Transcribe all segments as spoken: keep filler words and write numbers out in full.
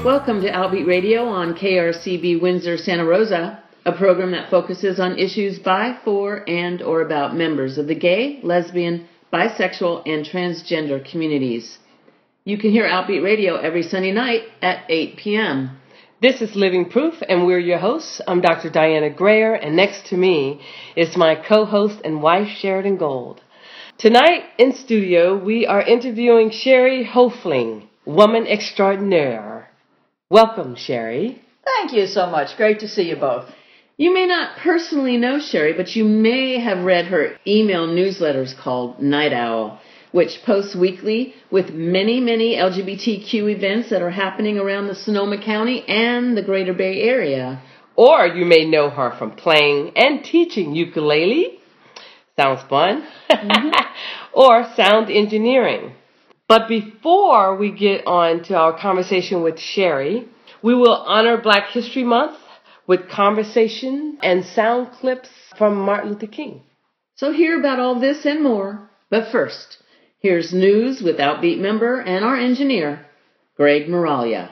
Welcome to Outbeat Radio on K R C B Windsor, Santa Rosa, a program that focuses on issues by, for, and or about members of the gay, lesbian, bisexual, and transgender communities. You can hear Outbeat Radio every Sunday night at eight p.m. This is Living Proof, and we're your hosts. I'm Doctor Diana Grayer, and next to me is my co-host and wife, Sheridan Gold. Tonight in studio, we are interviewing Sherry Hofling, woman extraordinaire. Welcome, Sherry. Thank you so much. Great to see you both. You may not personally know Sherry, but you may have read her email newsletters called Night Owl, which posts weekly with many, many L G B T Q events that are happening around the Sonoma County and the Greater Bay Area. Or you may know her from playing and teaching ukulele. Sounds fun. Mm-hmm. Or sound engineering. But before we get on to our conversation with Sherry, we will honor Black History Month with conversation and sound clips from Martin Luther King. So hear about all this and more. But first, here's news with Outbeat member and our engineer, Greg Moralia.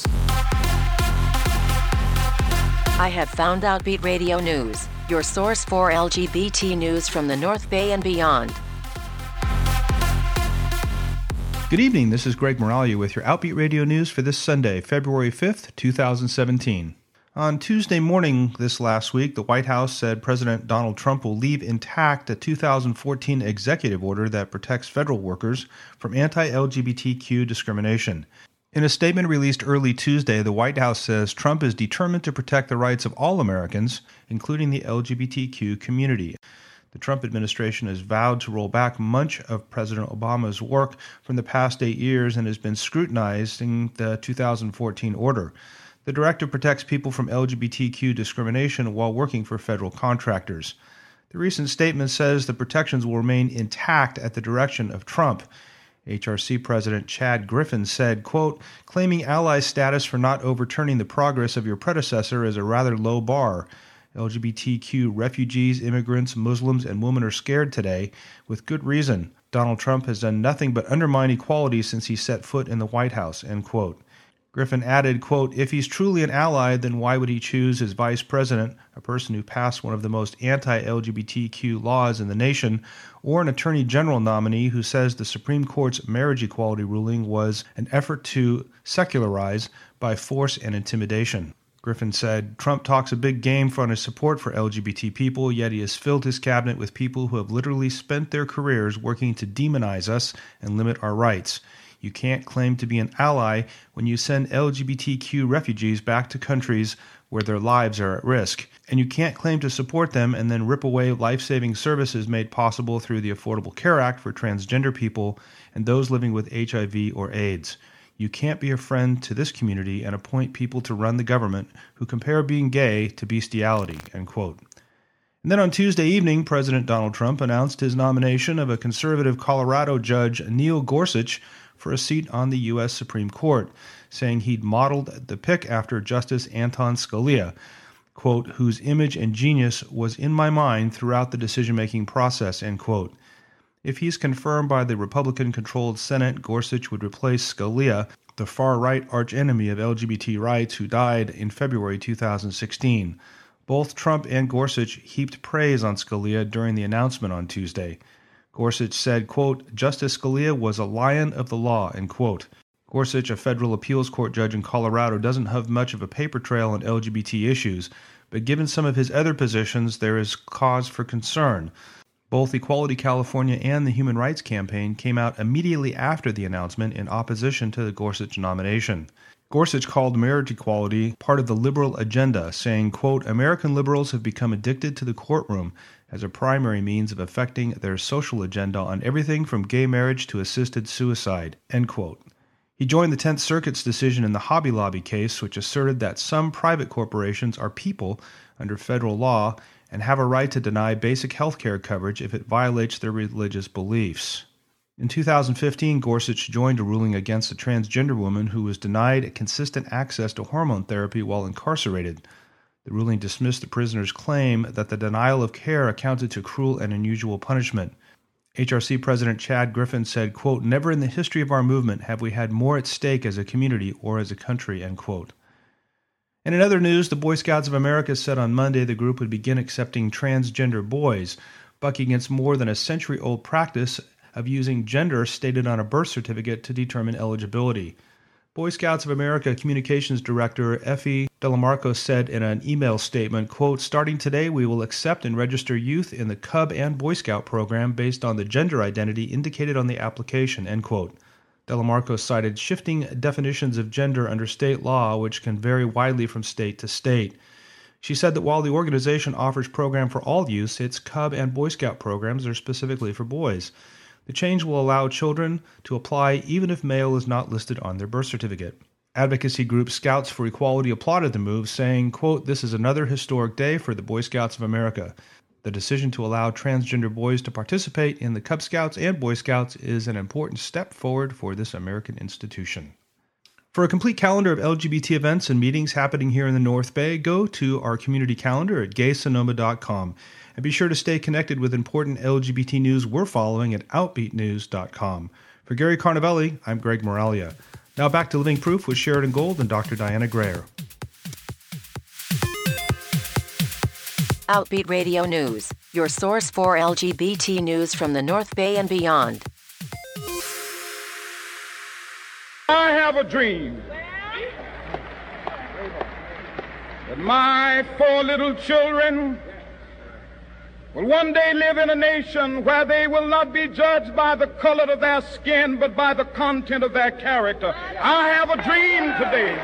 I have found Outbeat Radio News, your source for L G B T news from the North Bay and beyond. Good evening, this is Greg Moralia with your Outbeat Radio News for this Sunday, February fifth, twenty seventeen. On Tuesday morning this last week, the White House said President Donald Trump will leave intact a two thousand fourteen executive order that protects federal workers from anti-L G B T Q discrimination. In a statement released early Tuesday, the White House says Trump is determined to protect the rights of all Americans, including the L G B T Q community. The Trump administration has vowed to roll back much of President Obama's work from the past eight years and has been scrutinizing the two thousand fourteen order. The directive protects people from L G B T Q discrimination while working for federal contractors. The recent statement says the protections will remain intact at the direction of Trump. H R C President Chad Griffin said, quote, "Claiming ally status for not overturning the progress of your predecessor is a rather low bar. L G B T Q refugees, immigrants, Muslims, and women are scared today, with good reason. Donald Trump has done nothing but undermine equality since he set foot in the White House," end quote. Griffin added, quote, "If he's truly an ally, then why would he choose his vice president, a person who passed one of the most anti-L G B T Q laws in the nation, or an attorney general nominee who says the Supreme Court's marriage equality ruling was an effort to secularize by force and intimidation?" Griffin said, "Trump talks a big game for his support for L G B T people, yet he has filled his cabinet with people who have literally spent their careers working to demonize us and limit our rights. You can't claim to be an ally when you send L G B T Q refugees back to countries where their lives are at risk. And you can't claim to support them and then rip away life-saving services made possible through the Affordable Care Act for transgender people and those living with H I V or AIDS. You can't be a friend to this community and appoint people to run the government who compare being gay to bestiality," end quote. And then on Tuesday evening, President Donald Trump announced his nomination of a conservative Colorado judge, Neil Gorsuch, for a seat on the U S Supreme Court, saying he'd modeled the pick after Justice Anton Scalia, quote, "whose image and genius was in my mind throughout the decision-making process," end quote. If he's confirmed by the Republican-controlled Senate, Gorsuch would replace Scalia, the far-right archenemy of L G B T rights who died in February two thousand sixteen. Both Trump and Gorsuch heaped praise on Scalia during the announcement on Tuesday. Gorsuch said, quote, "Justice Scalia was a lion of the law," end quote. Gorsuch, a federal appeals court judge in Colorado, doesn't have much of a paper trail on L G B T issues, but given some of his other positions, there is cause for concern. Both Equality California and the Human Rights Campaign came out immediately after the announcement in opposition to the Gorsuch nomination. Gorsuch called marriage equality part of the liberal agenda, saying, quote, "American liberals have become addicted to the courtroom as a primary means of affecting their social agenda on everything from gay marriage to assisted suicide," end quote. He joined the Tenth Circuit's decision in the Hobby Lobby case, which asserted that some private corporations are people under federal law and have a right to deny basic health care coverage if it violates their religious beliefs. In two thousand fifteen, Gorsuch joined a ruling against a transgender woman who was denied consistent access to hormone therapy while incarcerated. The ruling dismissed the prisoner's claim that the denial of care accounted to cruel and unusual punishment. H R C President Chad Griffin said, quote, "Never in the history of our movement have we had more at stake as a community or as a country," end quote. And in other news, the Boy Scouts of America said on Monday the group would begin accepting transgender boys, bucking against more than a century-old practice of using gender stated on a birth certificate to determine eligibility. Boy Scouts of America Communications Director Effie Delamarco said in an email statement, quote, "Starting today, we will accept and register youth in the Cub and Boy Scout program based on the gender identity indicated on the application," end quote. Delamarco cited shifting definitions of gender under state law, which can vary widely from state to state. She said that while the organization offers program for all youth, its Cub and Boy Scout programs are specifically for boys. The change will allow children to apply even if male is not listed on their birth certificate. Advocacy group Scouts for Equality applauded the move, saying, quote, "This is another historic day for the Boy Scouts of America. The decision to allow transgender boys to participate in the Cub Scouts and Boy Scouts is an important step forward for this American institution." For a complete calendar of L G B T events and meetings happening here in the North Bay, go to our community calendar at gay sonoma dot com. And be sure to stay connected with important L G B T news we're following at outbeat news dot com. For Gary Carnavelli, I'm Greg Moralia. Now back to Living Proof with Sheridan Gold and Doctor Diana Grayer. Outbeat Radio News, your source for L G B T news from the North Bay and beyond. I have a dream that my four little children will one day live in a nation where they will not be judged by the color of their skin, but by the content of their character. I have a dream today.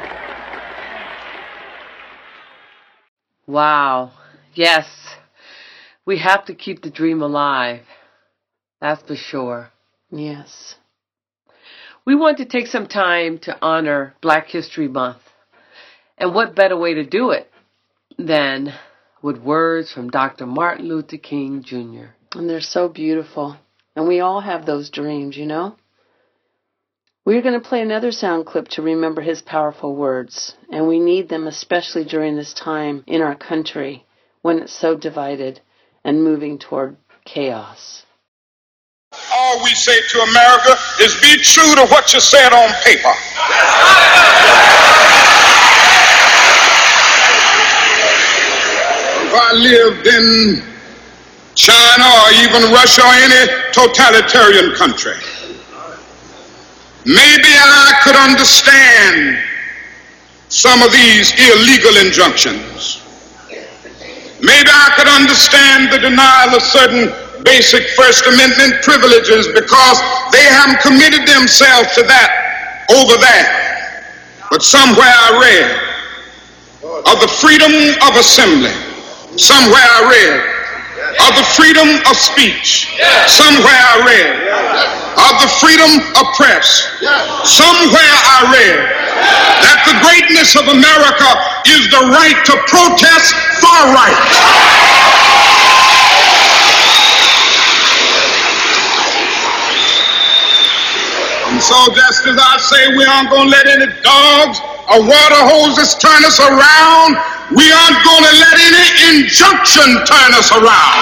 Wow. Yes. We have to keep the dream alive. That's for sure. Yes. We want to take some time to honor Black History Month. And what better way to do it than with words from Doctor Martin Luther King Junior And they're so beautiful. And we all have those dreams, you know? We're going to play another sound clip to remember his powerful words. And we need them especially during this time in our country when it's so divided and moving toward chaos. All we say to America is be true to what you said on paper. If I lived in China or even Russia or any totalitarian country, maybe I could understand some of these illegal injunctions. Maybe I could understand the denial of certain basic First Amendment privileges because they haven't committed themselves to that over there. But somewhere I read of the freedom of assembly. Somewhere I read of the freedom of speech. Somewhere I read of the freedom of press. Somewhere I read that the greatness of America is the right to protest far right. And so just as I say we aren't going to let any dogs or water hoses turn us around, we aren't going to let any injunction turn us around.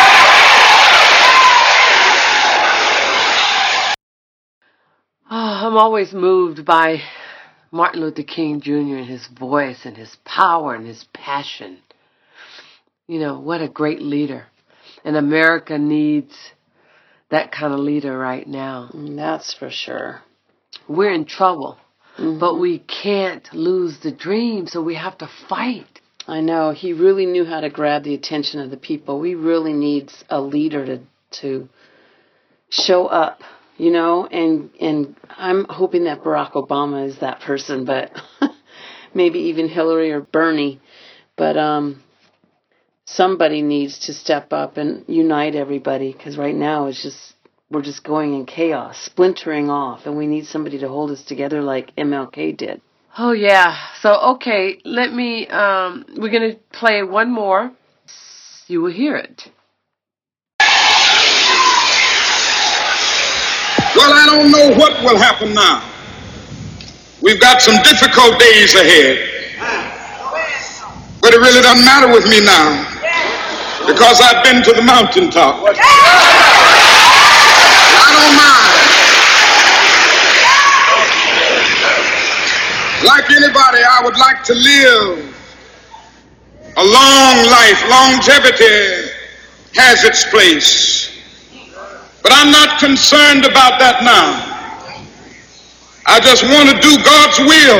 Oh, I'm always moved by Martin Luther King Junior and his voice and his power and his passion. You know, what a great leader. And America needs that kind of leader right now. That's for sure. We're in trouble, Mm-hmm. but we can't lose the dream, so we have to fight. I know. He really knew how to grab the attention of the people. We really need a leader to to show up, you know, and and I'm hoping that Barack Obama is that person, but maybe even Hillary or Bernie. But um, somebody needs to step up and unite everybody, because right now it's just we're just going in chaos, splintering off, and we need somebody to hold us together like M L K did. Oh, yeah. So, okay, let me, um, we're going to play one more. You will hear it. Well, I don't know what will happen now. We've got some difficult days ahead. But it really doesn't matter with me now, because I've been to the mountaintop. Like anybody, I would like to live a long life. Longevity has its place. But I'm not concerned about that now. I just want to do God's will.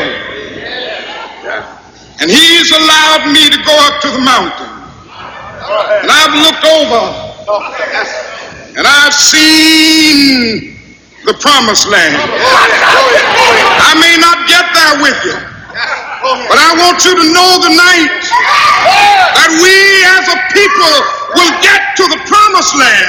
And He's allowed me to go up to the mountain. And I've looked over and I've seen the promised land. I may not get there with you, but I want you to know tonight that we as a people will get to the promised land.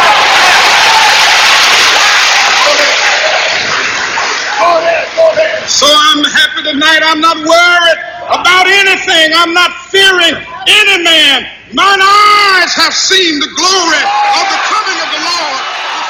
So I'm happy tonight. I'm not worried about anything. I'm not fearing any man. Mine eyes have seen the glory of the coming of the Lord.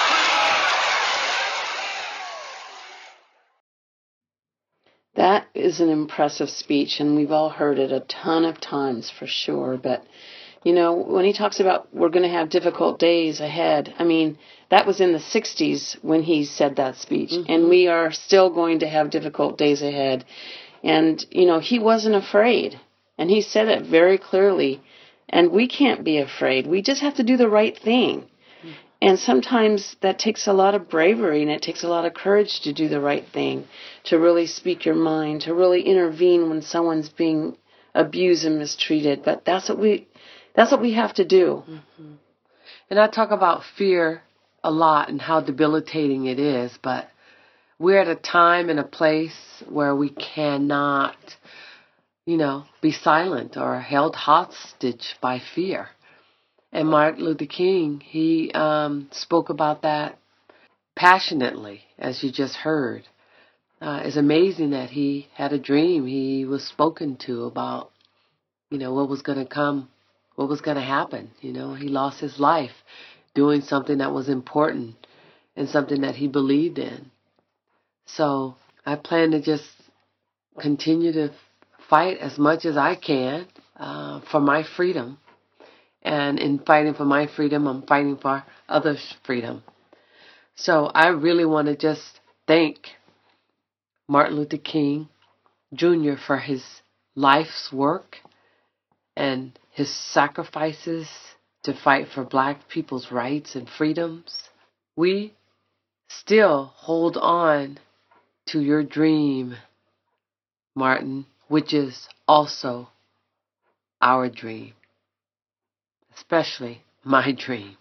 That is an impressive speech, and we've all heard it a ton of times for sure. But, you know, when he talks about we're going to have difficult days ahead, I mean, that was in the sixties when he said that speech. Mm-hmm. And we are still going to have difficult days ahead. And, you know, he wasn't afraid. And he said it very clearly. And we can't be afraid. We just have to do the right thing. Mm-hmm. And sometimes that takes a lot of bravery and it takes a lot of courage to do the right thing, to really speak your mind, to really intervene when someone's being abused and mistreated. But that's what we that's what we have to do. Mm-hmm. And I talk about fear a lot and how debilitating it is, but we're at a time and a place where we cannot, you know, be silent or held hostage by fear. And Martin Luther King, he um, spoke about that passionately, as you just heard. Uh, it's amazing that he had a dream. He was spoken to about, you know, what was going to come, what was going to happen. You know, he lost his life doing something that was important and something that he believed in. So I plan to just continue to fight as much as I can uh, for my freedom. And in fighting for my freedom, I'm fighting for others' freedom. So I really want to just thank Martin Luther King Junior for his life's work and his sacrifices to fight for black people's rights and freedoms. We still hold on to your dream, Martin, which is also our dream, especially my dream.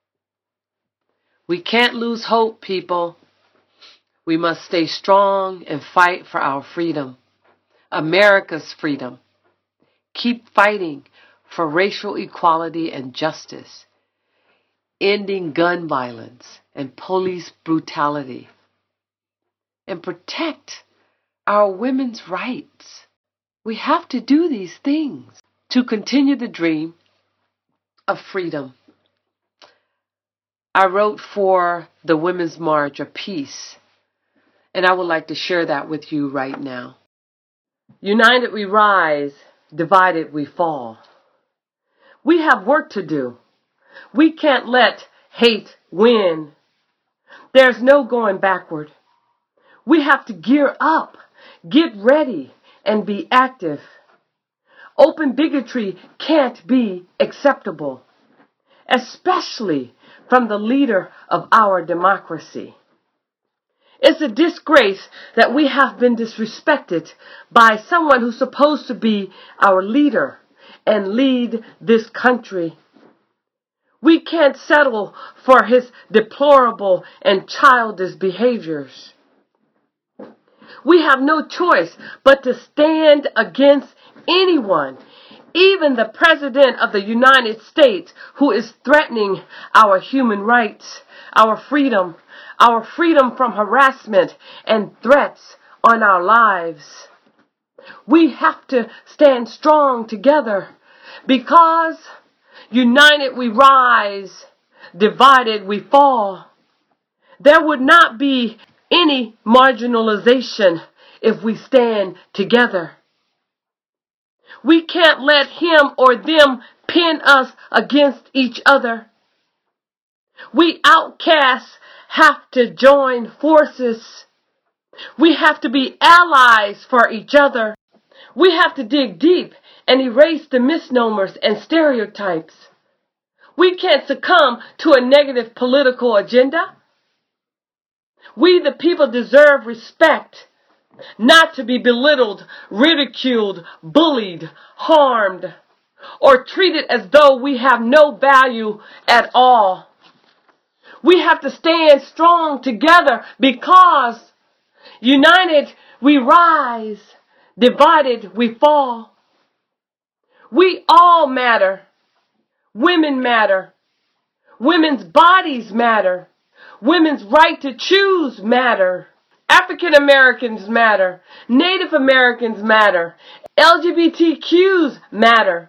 We can't lose hope, people. We must stay strong and fight for our freedom, America's freedom. Keep fighting for racial equality and justice, ending gun violence and police brutality, and protect our women's rights. We have to do these things to continue the dream of freedom. I wrote for the Women's March of Peace, and I would like to share that with you right now. United we rise, divided we fall. We have work to do. We can't let hate win. There's no going backward. We have to gear up, get ready, and be active. Open bigotry can't be acceptable, especially from the leader of our democracy. It's a disgrace that we have been disrespected by someone who's supposed to be our leader and lead this country. We can't settle for his deplorable and childish behaviors. We have no choice but to stand against anyone, even the President of the United States, who is threatening our human rights, our freedom, our freedom from harassment and threats on our lives. We have to stand strong together because united we rise, divided we fall. There would not be any marginalization if we stand together. We can't let him or them pin us against each other. We outcasts have to join forces. We have to be allies for each other. We have to dig deep and erase the misnomers and stereotypes. We can't succumb to a negative political agenda. We, the people, deserve respect, not to be belittled, ridiculed, bullied, harmed, or treated as though we have no value at all. We have to stand strong together because united we rise, divided we fall. We all matter. Women matter. Women's bodies matter. Women's right to choose matter. African Americans matter. Native Americans matter. L G B T Qs matter.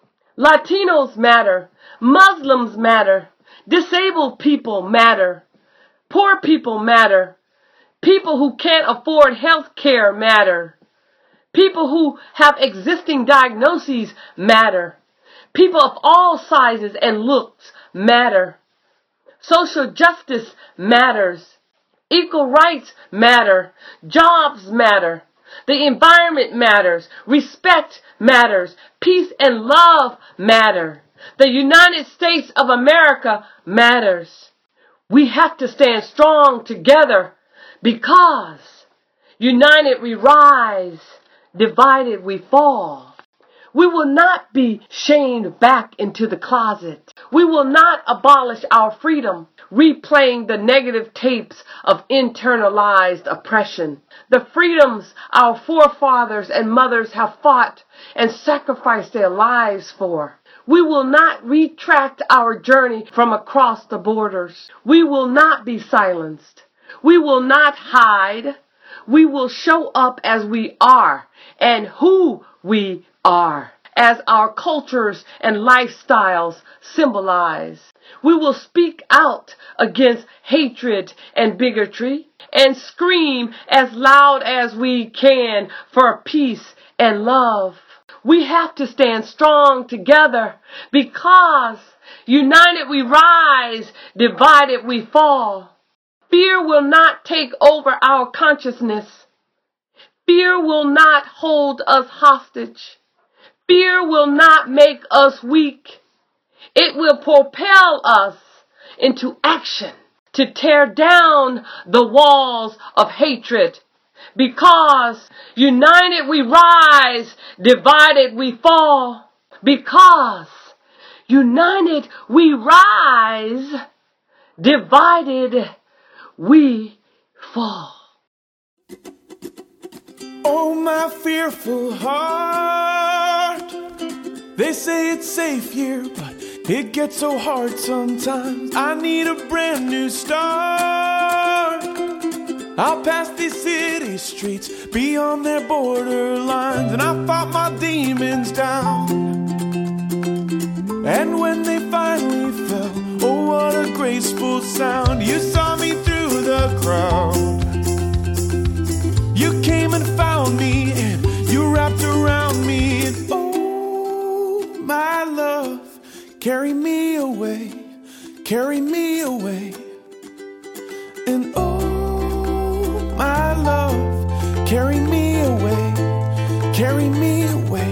Latinos matter. Muslims matter. Disabled people matter. Poor people matter. People who can't afford health care matter. People who have existing diagnoses matter. People of all sizes and looks matter. Social justice matters. Equal rights matter. Jobs matter. The environment matters. Respect matters. Peace and love matter. The United States of America matters. We have to stand strong together because united we rise, divided we fall. We will not be shamed back into the closet. We will not abolish our freedom, replaying the negative tapes of internalized oppression. The freedoms our forefathers and mothers have fought and sacrificed their lives for. We will not retract our journey from across the borders. We will not be silenced. We will not hide. We will show up as we are and who we are, as our cultures and lifestyles symbolize. We will speak out against hatred and bigotry and scream as loud as we can for peace and love. We have to stand strong together because united we rise, divided we fall. Fear will not take over our consciousness. Fear will not hold us hostage. Fear will not make us weak. It will propel us into action to tear down the walls of hatred. Because united we rise, divided we fall. Because united we rise, divided we fall. Oh, my fearful heart. They say it's safe here, but it gets so hard sometimes. I need a brand new start. I'll pass these city streets beyond their borderlines, and I fought my demons down. And when they finally fell, oh, what a graceful sound. You saw me through the crowd. You came and found me, and you wrapped around me. And oh, my love, carry me away, carry me away. And oh, my love, carry me away, carry me away.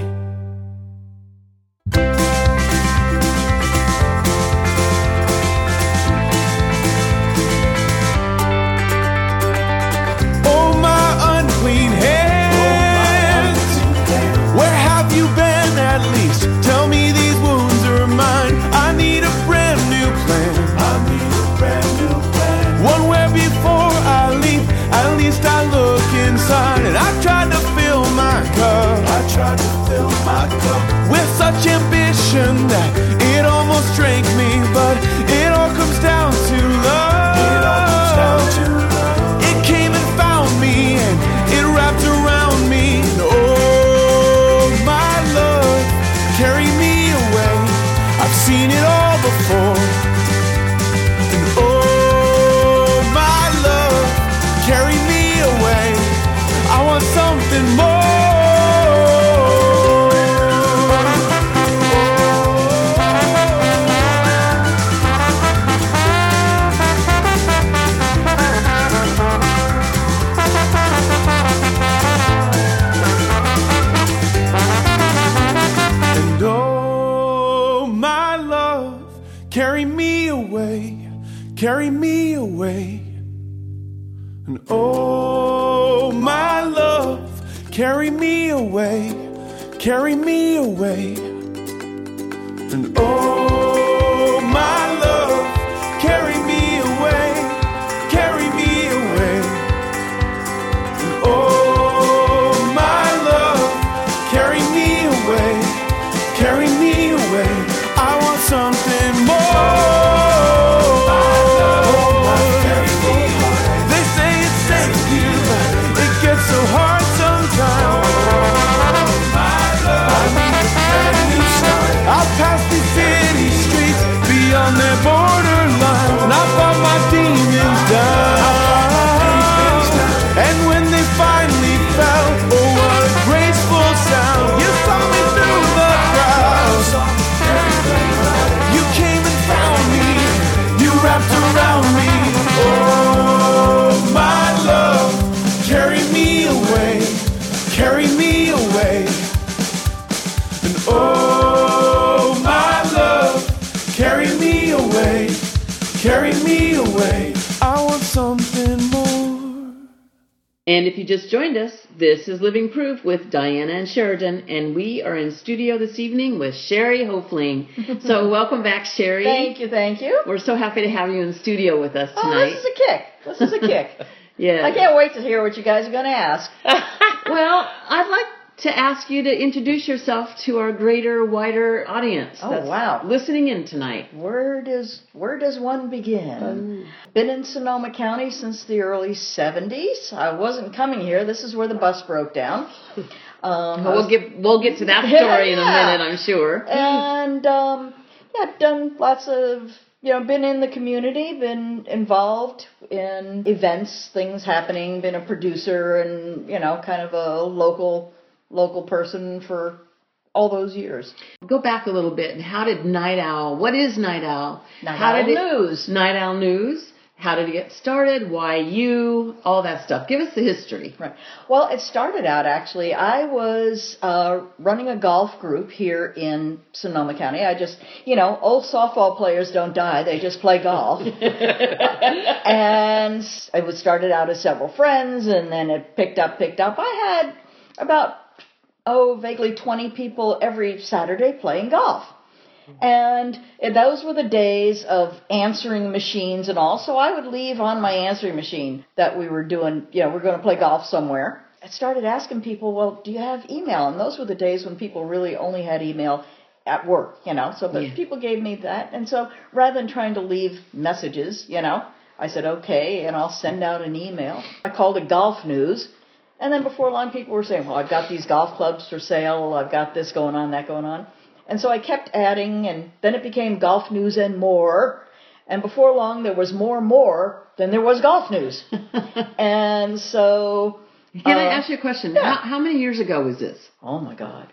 Tell me these wounds are mine. I need a brand new plan. I need a brand new plan. One where before I leave, at least I look inside. And I tried to fill my cup. I tried to fill my cup with such ambition that it almost drank me. But it all comes down to love. It all comes down to love. It came and found me, and it wrapped around me. And oh, my love, carry me away. I've seen it all before. And oh, my love, carry me away. I want something more. carry me away. And oh, my love, carry me away, carry me away. And oh, my love, carry me away, carry me away. And oh, my love, carry me away, carry me away. I want something more. They say it's safe here, but it gets so hard sometimes. I'll pass these city streets beyond their borderline, and I fought my demons down. And when they finally fell, oh what a graceful sound! You saw me through the crowd. You came and found me. You wrapped around me. Oh my love, carry me away, carry me away. And oh my love, carry me away, carry me away. I want something more. And if you just joined us, this is Living Proof with Diana and Sheridan, and we are in studio this evening with Sherry Hofling. So welcome back, Sherry. Thank you, thank you. We're so happy to have you in studio with us Oh, tonight. this is a kick. This is a kick. Yeah. I can't wait to hear what you guys are going to ask. Well, I'd like to ask you to introduce yourself to our greater, wider audience Oh, that's wow. listening in tonight. Where does where does one begin? Um, Been in Sonoma County since the early seventies. I wasn't coming here. This is where the bus broke down. Um, Well, we'll get we'll get to that story in a Yeah. minute, I'm sure. and um, yeah, I've done lots of, you know, been in the community, been involved in events, things happening, been a producer and, you know, kind of a local local person for all those years. Go back a little bit. How did Night Owl? What is Night Owl? Night How Owl did it, News. Night Owl News. How did it get started? Why you? All that stuff. Give us the history. Right. Well, it started out actually. I was uh, running a golf group here in Sonoma County. I just, you know, old softball players don't die; they just play golf. And it was started out as several friends, and then it picked up, picked up. I had about oh, vaguely twenty people every Saturday playing golf. And those were the days of answering machines and all. So I would leave on my answering machine that we were doing, you know, we're going to play golf somewhere. I started asking people, well, do you have email? And those were the days when people really only had email at work, you know. So but Yeah. people gave me that. And so rather than trying to leave messages, you know, I said, okay, and I'll send out an email. I called it Golf News. And then before long, people were saying, well, I've got these golf clubs for sale. I've got this going on, that going on. And so I kept adding, and then it became Golf News and More. And before long, there was more more than there was golf news. And so... Can I uh, ask you a question? yeah. How, how many years ago was this? Oh, my God.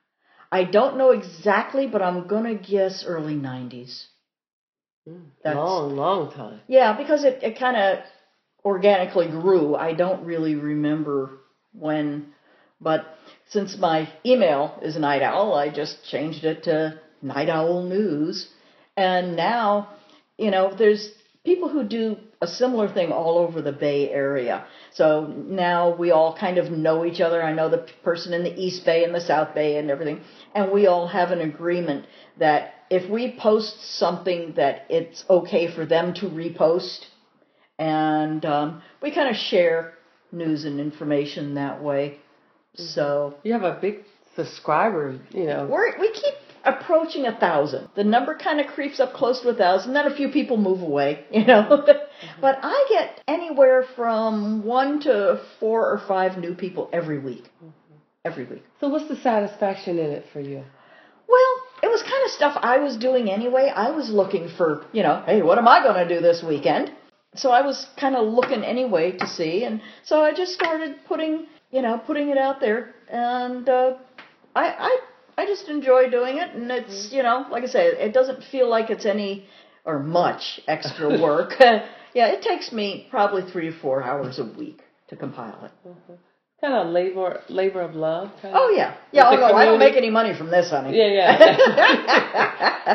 I don't know exactly, but I'm going to guess early nineties. That's, Long, long time. Yeah, because it, it kind of organically grew. I don't really remember when, but since my email is Night Owl, I just changed it to Night Owl News. And now, you know, there's people who do a similar thing all over the Bay Area. So now we all kind of know each other. I know the person in the East Bay and the South Bay and everything. And we all have an agreement that if we post something that it's okay for them to repost, and um, we kind of share news and information that way. So You have a big subscriber, you know. we're, we keep approaching a thousand. The number kind of creeps up close to a thousand. Then a few people move away, you know. But I get anywhere from one to four or five new people every week. Every week. So what's the satisfaction in it for you? Well, it was kind of stuff I was doing anyway. I was looking for, you know, hey, what am I going to do this weekend? So I was kind of looking anyway to see. And so I just started putting, you know, putting it out there. And uh, I, I, I just enjoy doing it. And it's, you know, like I say, it doesn't feel like it's any or much extra work. Yeah, it takes me probably three to four hours a week to compile it. Mm-hmm. Kind of labor labor of love. Kind Oh, of. yeah. Yeah, oh, With no, the I don't community. make any money from this, honey. Yeah, yeah.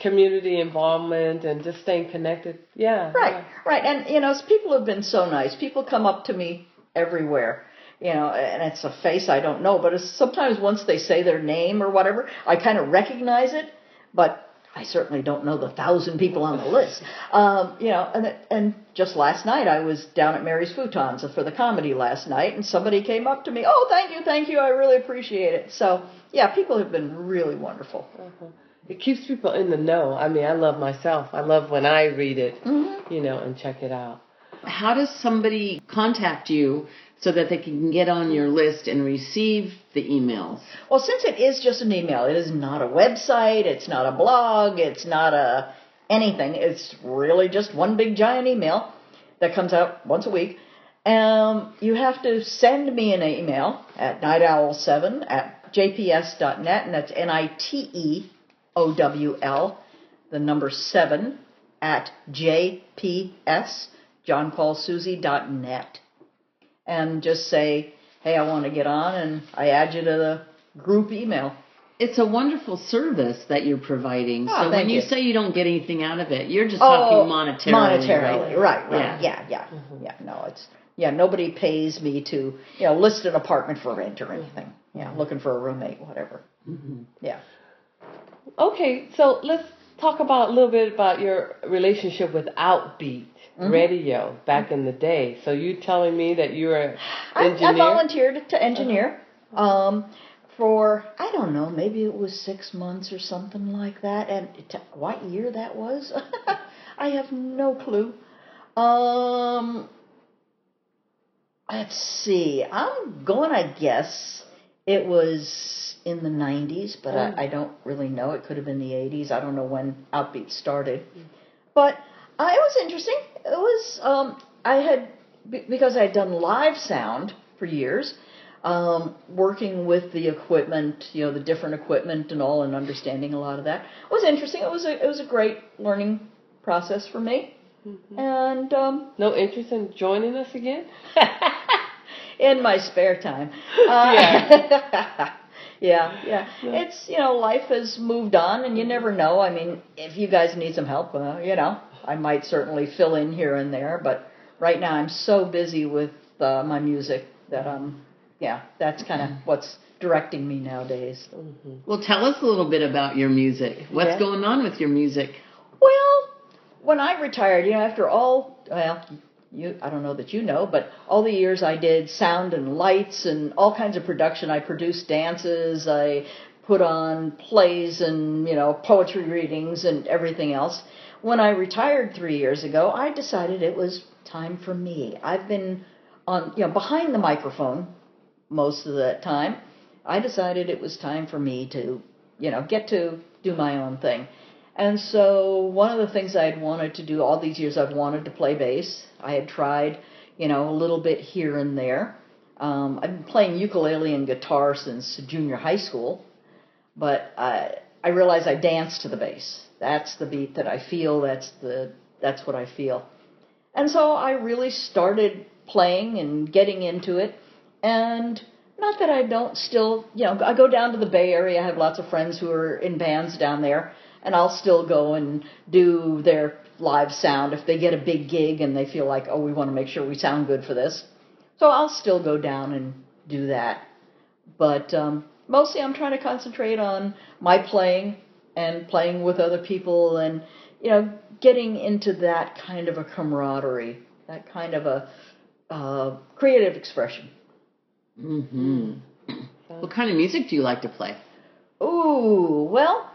community involvement and just staying connected. Yeah. Right, yeah. right. And, you know, people have been so nice. People come up to me everywhere, you know, and it's a face I don't know, but it's sometimes once they say their name or whatever, I kind of recognize it, but I certainly don't know the thousand people on the list. Um, you know, and and just last night I was down at Mary's Futons for the comedy last night, and somebody came up to me, oh, thank you, thank you, I really appreciate it. So, yeah, people have been really wonderful. Uh-huh. It keeps people in the know. I mean, I love myself. I love when I read it, mm-hmm. you know, and check it out. How does somebody contact you so that they can get on your list and receive the emails? Well, since it is just an email, it is not a website, it's not a blog, it's not a anything. It's really just one big giant email that comes out once a week. Um, you have to send me an email at night owl seven at j p s dot net, and that's N I T E O W L, the number seven, at J P S, John Paul Susie dot net. And just say, hey, I want to get on, and I add you to the group email. It's a wonderful service that you're providing. Oh, so when you, you say you don't get anything out of it, you're just oh, talking monetarily, monetarily, right? Right, right. Yeah, yeah, yeah. Mm-hmm. yeah. No, it's yeah. Nobody pays me to you know list an apartment for rent or anything. Yeah, looking for a roommate, whatever. Mm-hmm. Yeah. Okay, so let's talk about a little bit about your relationship with Outbeat mm-hmm. Radio back in the day. So you telling me that you were an engineer? I, I volunteered to engineer uh-huh. um, for, I don't know, maybe it was six months or something like that. And it, what year that was? I have no clue. Um, let's see. I'm going to guess it was in the nineties, but mm. I, I don't really know. It could have been the eighties. I don't know when Outbeat started. Mm. But uh, it was interesting. It was, um, I had, because I had done live sound for years, um, working with the equipment, you know, the different equipment and all, and understanding a lot of that. It was interesting. It was a, it was a great learning process for me. Mm-hmm. And um, no interest in joining us again? In my spare time. Uh, yeah. Yeah, yeah. It's, you know, life has moved on, and you never know. I mean, if you guys need some help, uh, you know, I might certainly fill in here and there, but right now I'm so busy with uh, my music that, um, yeah, that's kind of what's directing me nowadays. Mm-hmm. Well, tell us a little bit about your music. What's yeah. going on with your music? Well, when I retired, you know, after all, well, You, I don't know that you know, but all the years I did sound and lights and all kinds of production. I produced dances, I put on plays and, you know, poetry readings and everything else. When I retired three years ago, I decided it was time for me. I've been on, you know, behind the microphone most of the time. I decided it was time for me to, you know, get to do my own thing. And so one of the things I had wanted to do all these years, I've wanted to play bass. I had tried, you know, a little bit here and there. Um, I've been playing ukulele and guitar since junior high school, but I, I realized I dance to the bass. That's the beat that I feel. That's the that's what I feel. And so I really started playing and getting into it. And not that I don't still, you know, I go down to the Bay Area. I have lots of friends who are in bands down there. And I'll still go and do their live sound if they get a big gig and they feel like, oh, we want to make sure we sound good for this. So I'll still go down and do that. But um, mostly I'm trying to concentrate on my playing and playing with other people and, you know, getting into that kind of a camaraderie, that kind of a uh, creative expression. Mm-hmm. What kind of music do you like to play? Ooh, well...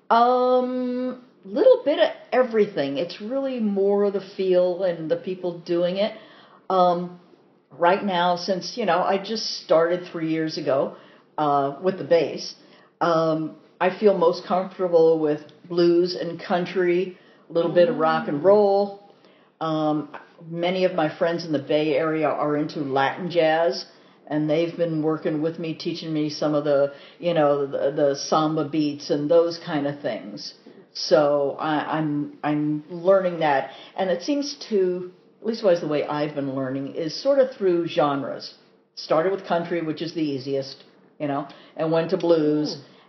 Um, little bit of everything. It's really more the feel and the people doing it. Um, right now, since, you know, I just started three years ago, uh, with the bass, um, I feel most comfortable with blues and country, a little bit of rock and roll. Um, many of my friends in the Bay Area are into Latin jazz. And they've been working with me, teaching me some of the, you know, the, the samba beats and those kind of things. So I, I'm I'm learning that, and it seems to, at least was the way I've been learning, is sort of through genres. Started with country, which is the easiest, you know, and went to blues,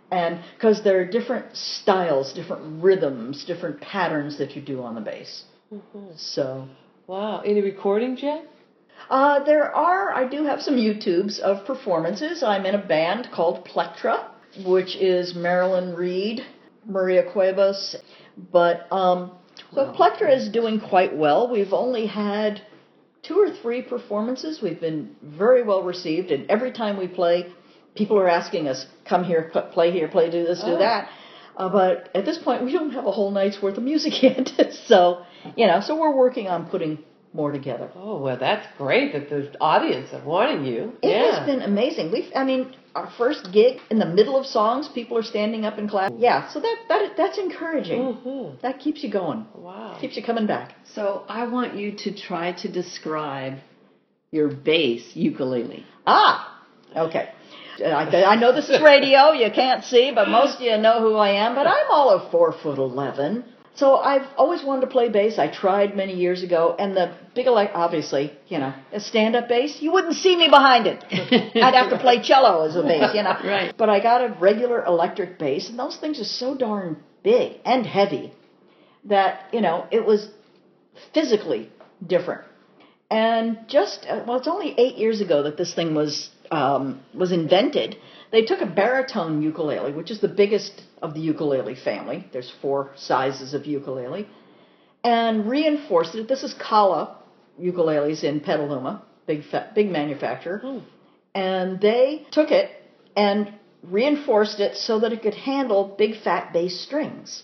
And because there are different styles, different rhythms, different patterns that you do on the bass. Mm-hmm. So. Wow. Any recordings yet? Uh, there are. I do have some YouTubes of performances. I'm in a band called Plectra, which is Marilyn Reed, Maria Cuevas. But um, so wow. Plectra is doing quite well. We've only had two or three performances. We've been very well received, and every time we play, people are asking us, come here, play here, play, do this, do oh. that. Uh, but at this point, we don't have a whole night's worth of music yet. so, you know, so we're working on putting more together. Oh, well, that's great that the audience are wanting you. It yeah. has been amazing. We've, I mean, our first gig, in the middle of songs, people are standing up in class. Yeah, so that, that that's encouraging. Mm-hmm. That keeps you going. Wow. Keeps you coming back. So I want you to try to describe your bass ukulele. Ah, okay. I, I know this is radio, you can't see, but most of you know who I am, but I'm all of four foot eleven. So I've always wanted to play bass. I tried many years ago, and the big, elect, obviously, you know, a stand-up bass, you wouldn't see me behind it. I'd have to play cello as a bass, you know. Right. But I got a regular electric bass, and those things are so darn big and heavy that, you know, it was physically different. And just, well, it's only eight years ago that this thing was um, was invented. They took a baritone ukulele, which is the biggest of the ukulele family. There's four sizes of ukulele. And reinforced it. This is Kala ukuleles in Petaluma, big fa- big manufacturer. Mm. And they took it and reinforced it so that it could handle big fat bass strings.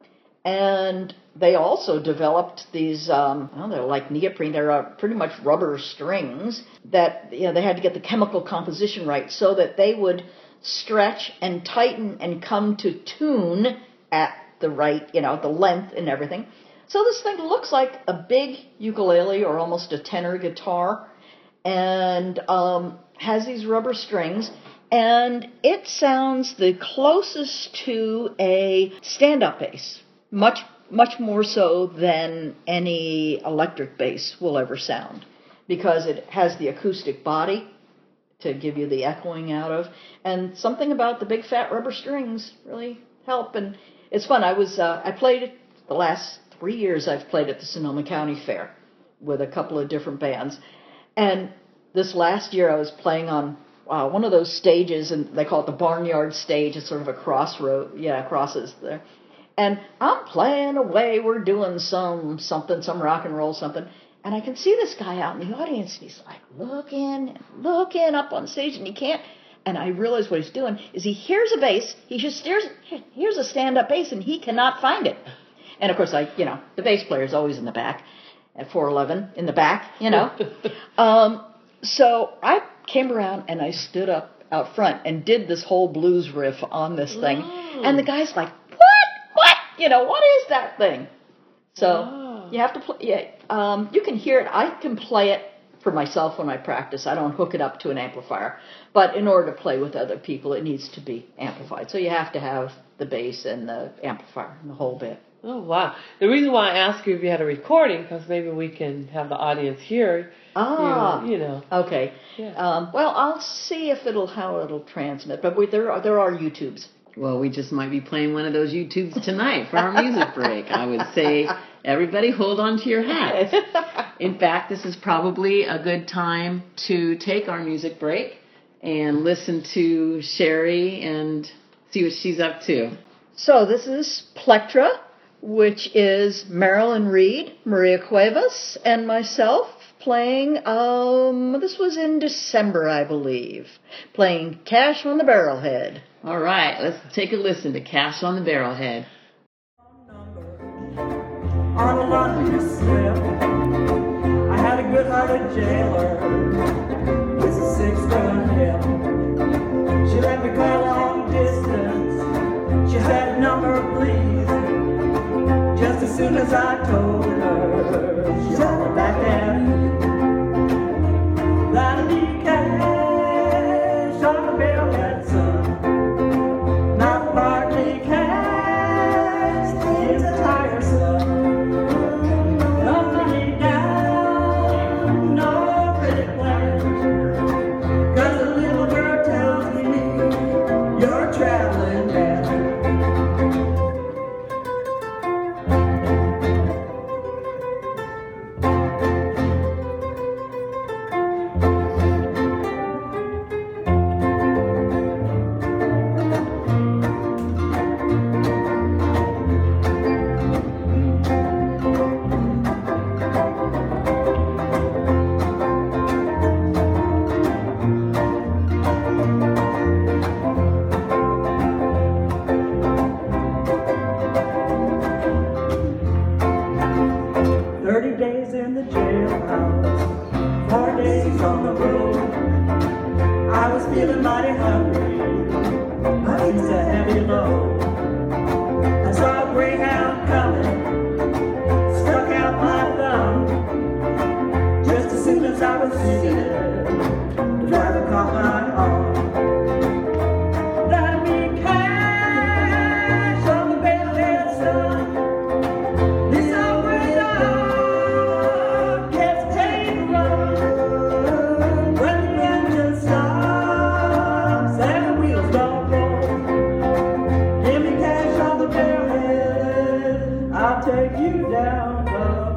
And they also developed these, um, well, they're like neoprene, they're uh, pretty much rubber strings that, you know, they had to get the chemical composition right so that they would stretch and tighten and come to tune at the right, you know, the length and everything. So this thing looks like a big ukulele or almost a tenor guitar and um, has these rubber strings. And it sounds the closest to a stand-up bass. Much, much more so than any electric bass will ever sound, because it has the acoustic body to give you the echoing out of, and something about the big fat rubber strings really help. And it's fun. I was uh, I played it the last three years. I've played at the Sonoma County Fair with a couple of different bands, and this last year I was playing on uh, one of those stages, and they call it the Barnyard Stage. It's sort of a crossroad, yeah, crosses there. And I'm playing away, we're doing some something, some rock and roll something, and I can see this guy out in the audience, and he's like looking and looking up on stage, and he can't, and I realize what he's doing is he hears a bass, he just hears, here's a stand-up bass, and he cannot find it. And of course, I, you know, the bass player's always in the back, at four eleven, in the back, you know. um, so I came around, and I stood up out front and did this whole blues riff on this thing, oh. And the guy's like, you know, what is that thing? So oh. you have to play. Yeah, um, you can hear it. I can play it for myself when I practice. I don't hook it up to an amplifier. But in order to play with other people, it needs to be amplified. So you have to have the bass and the amplifier and the whole bit. Oh, wow. The reason why I asked you if you had a recording, because maybe we can have the audience hear. Ah, you, you know. Okay. Yeah. Um, well, I'll see if it'll how it'll transmit. But we, there are there are YouTubes. Well, we just might be playing one of those YouTubes tonight for our music break. I would say, everybody hold on to your hats. In fact, this is probably a good time to take our music break and listen to Sherry and see what she's up to. So this is Plectra, which is Marilyn Reed, Maria Cuevas, and myself playing, um, this was in December, I believe, playing Cash on the Barrelhead. All right, let's take a listen to Cash on the Barrelhead. On the laundry slip, I had a good-hearted jailer with a six-gun hip. She let me call long distance. She said, number please. Just as soon as I told her, she hollered back at me. That'll be cash on the barrelhead, son. Not partly cash, it's tiresome. Don't lay down, no pretty plans. Cause the little girl tells me you're traveling back. proceeded to try to calm my heart. Let me cash on the bedhead sun. This awkward dog gets paid to run. When the engine stops and the wheels don't roll, give me cash on the bedhead. I'll take you down the road.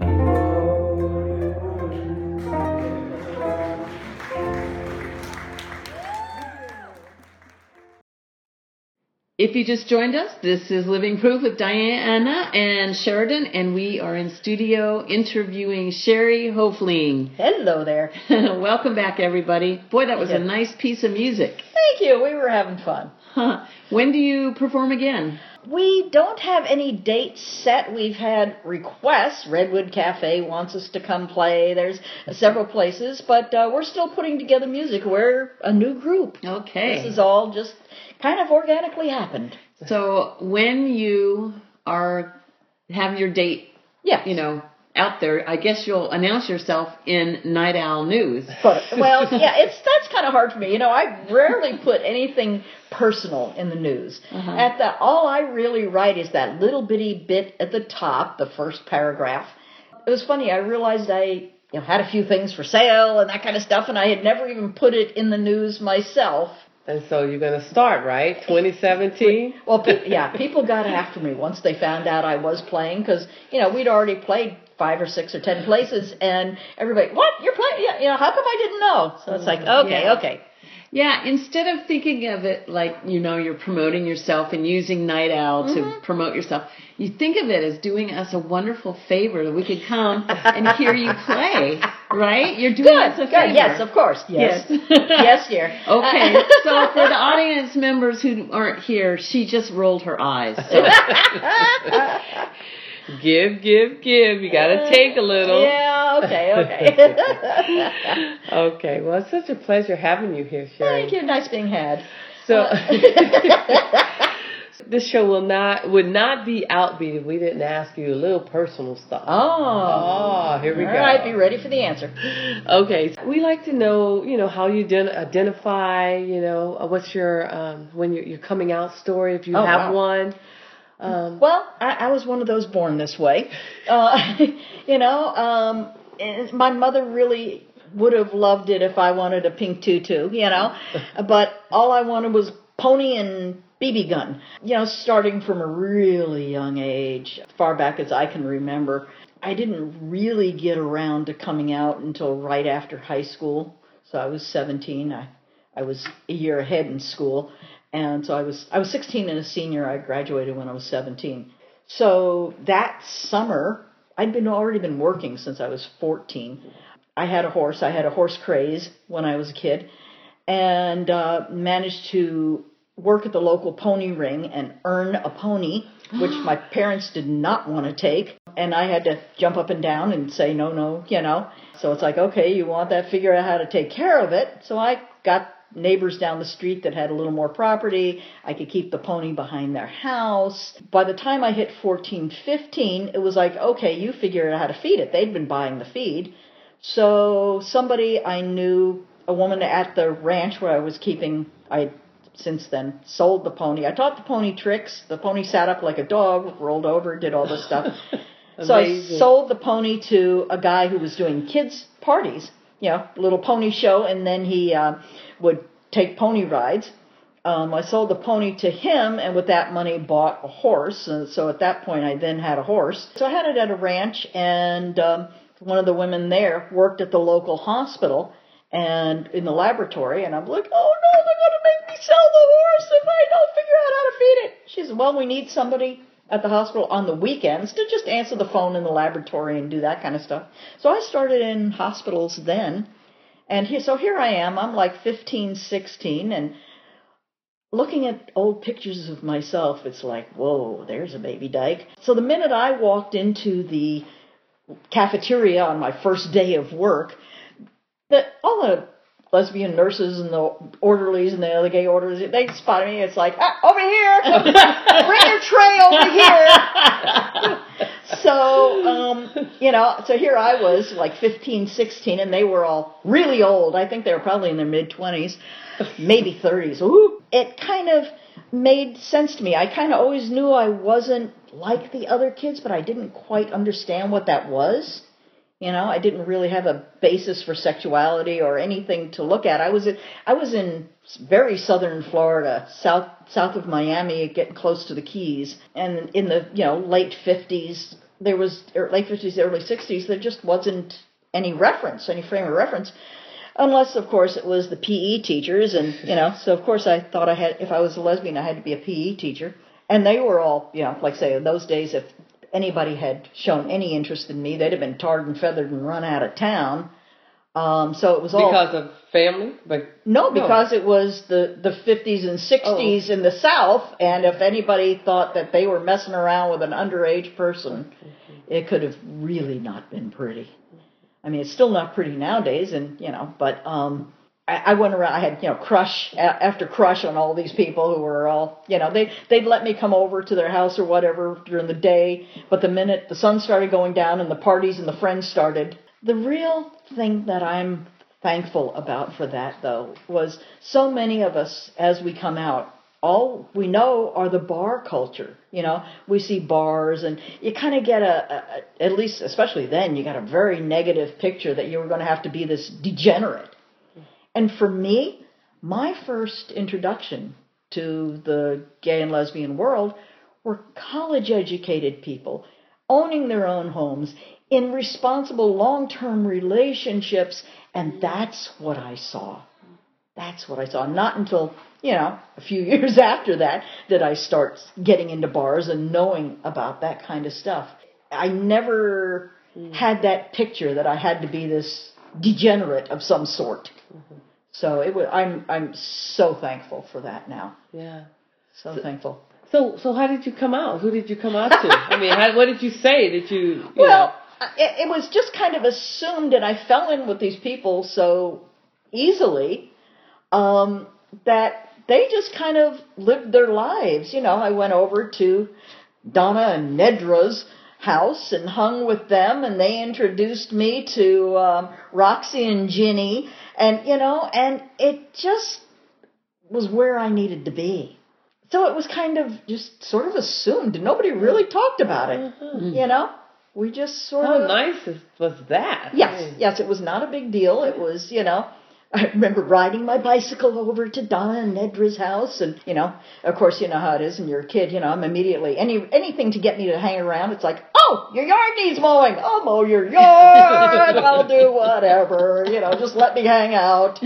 If you just joined us, this is Living Proof with Diana and Sheridan, and we are in studio interviewing Sherry Hofling. Hello there. Welcome back, everybody. Boy, that was a nice piece of music. Thank you. We were having fun. Huh. When do you perform again? We don't have any dates set. We've had requests. Redwood Cafe wants us to come play. There's several places, but uh, we're still putting together music. We're a new group. Okay. This is all just kind of organically happened. So when you are have your date, yeah, you know, out there, I guess you'll announce yourself in Night Owl News. But, well, yeah, it's that's kind of hard for me. You know, I rarely put anything personal in the news. Uh-huh. At the all I really write is that little bitty bit at the top, the first paragraph. It was funny. I realized I you know, had a few things for sale and that kind of stuff, and I had never even put it in the news myself. And so you're going to start, right? twenty seventeen? Well, pe- yeah, people got after me once they found out I was playing because, you know, we'd already played five or six or ten places, and everybody, what, you're playing? Yeah, you know, how come I didn't know? So it's like, okay, Yeah. okay. Yeah, instead of thinking of it like, you know, you're promoting yourself and using Night Owl to Mhm. promote yourself, you think of it as doing us a wonderful favor that we could come and hear you play, right? You're doing Good, us a good. favor. Yes, of course. Yes. Yes. Yes, dear. Okay, so for the audience members who aren't here, she just rolled her eyes. So. Give, give, give. You got to take a little. Yeah, okay, okay. Okay, well, it's such a pleasure having you here, Sherry. Thank you. Nice being had. So, this show will not would not be outbeat if we didn't ask you a little personal stuff. Oh. Oh, here we All go. right, be ready for the answer. Okay, so we like to know, you know, how you ident- identify, you know, uh, what's your, um, when you're, your coming out story, if you Oh, have wow. one. Um, Well, I, I was one of those born this way. Uh, you know, um, and my mother really would have loved it if I wanted a pink tutu, you know, but all I wanted was pony and B B gun. You know, starting from a really young age, far back as I can remember, I didn't really get around to coming out until right after high school. So I was seventeen. I, I was a year ahead in school. And so I was I was sixteen and a senior. I graduated when I was seventeen. So that summer, I'd been already been working since I was fourteen. I had a horse. I had a horse craze when I was a kid, and uh, managed to work at the local pony ring and earn a pony, which my parents did not want to take. And I had to jump up and down and say, no, no, you know. So it's like, okay, you want that, figure out how to take care of it. So I got neighbors down the street that had a little more property. I could keep the pony behind their house. By the time I hit fourteen, fifteen, it was like, okay, you figure out how to feed it. They'd been buying the feed. So somebody I knew, a woman at the ranch where I was keeping, I since then sold the pony. I taught the pony tricks. The pony sat up like a dog, rolled over, did all this stuff. So I sold the pony to a guy who was doing kids' parties, you know, little pony show, and then he uh, would take pony rides. Um, I sold the pony to him, and with that money bought a horse. And so at that point, I then had a horse. So I had it at a ranch, and um, one of the women there worked at the local hospital and in the laboratory, and I'm like, oh no, they're going to make me sell the horse if I don't figure out how to feed it. She said, well, we need somebody at the hospital on the weekends to just answer the phone in the laboratory and do that kind of stuff. So I started in hospitals then, and here, so here I am. I'm like fifteen, sixteen, and looking at old pictures of myself, it's like, whoa, there's a baby dyke. So the minute I walked into the cafeteria on my first day of work, the, all the lesbian nurses and the orderlies and the other gay orderlies, they spotted me. It's like, ah, over here, bring your tray over here. So, um, you know, so here I was like fifteen, sixteen, and they were all really old. I think they were probably in their mid-twenties, maybe thirties. Ooh. It kind of made sense to me. I kind of always knew I wasn't like the other kids, but I didn't quite understand what that was. You know, I didn't really have a basis for sexuality or anything to look at. I was in, I was in very southern Florida, south south of Miami, getting close to the Keys. And in the, you know, late fifties, there was, or late fifties, early sixties, there just wasn't any reference, any frame of reference. Unless, of course, it was the P E teachers. And, you know, so of course I thought I had, if I was a lesbian, I had to be a P E teacher. And they were all, you know, like say, in those days, if anybody had shown any interest in me, they'd have been tarred and feathered and run out of town. Um, so it was all because of family, but no, because no. It was the the fifties and sixties oh. in the South, and if anybody thought that they were messing around with an underage person, mm-hmm. it could have really not been pretty. I mean, it's still not pretty nowadays, and you know, but um. I went around, I had, you know, crush after crush on all these people who were all, you know, they, they'd let me come over to their house or whatever during the day. But the minute the sun started going down and the parties and the friends started, the real thing that I'm thankful about for that, though, was so many of us, as we come out, all we know are the bar culture. You know, we see bars and you kind of get a, a, at least, especially then, you got a very negative picture that you were going to have to be this degenerate. And for me, my first introduction to the gay and lesbian world were college-educated people owning their own homes in responsible long-term relationships, and that's what I saw. That's what I saw. Not until, you know, a few years after that did I start getting into bars and knowing about that kind of stuff. I never mm. had that picture that I had to be this degenerate of some sort. Mm-hmm. So it was, I'm I'm so thankful for that now. Yeah, so, so thankful. So so how did you come out? Who did you come out to? I mean, how, what did you say? Did you? you well, it, it was just kind of assumed, and I fell in with these people so easily um, that they just kind of lived their lives. You know, I went over to Donna and Nedra's house and hung with them, and they introduced me to um, Roxy and Ginny, and you know, and it just was where I needed to be. So it was kind of just sort of assumed, and nobody really talked about it. Mm-hmm. You know, we just sort How of. How nice was that? Yes, yes, it was not a big deal. It was, you know. I remember riding my bicycle over to Donna and Nedra's house, and, you know, of course, you know how it is when you're a kid, you know, I'm immediately, any anything to get me to hang around, it's like, oh, your yard needs mowing, I'll mow your yard, I'll do whatever, you know, just let me hang out.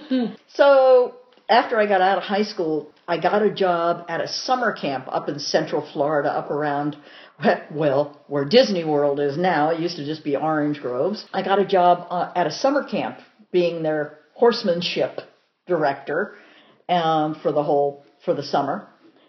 So, after I got out of high school, I got a job at a summer camp up in Central Florida, up around, well, where Disney World is now. It used to just be orange groves. I got a job uh, at a summer camp, being their horsemanship director um, for the whole, for the summer.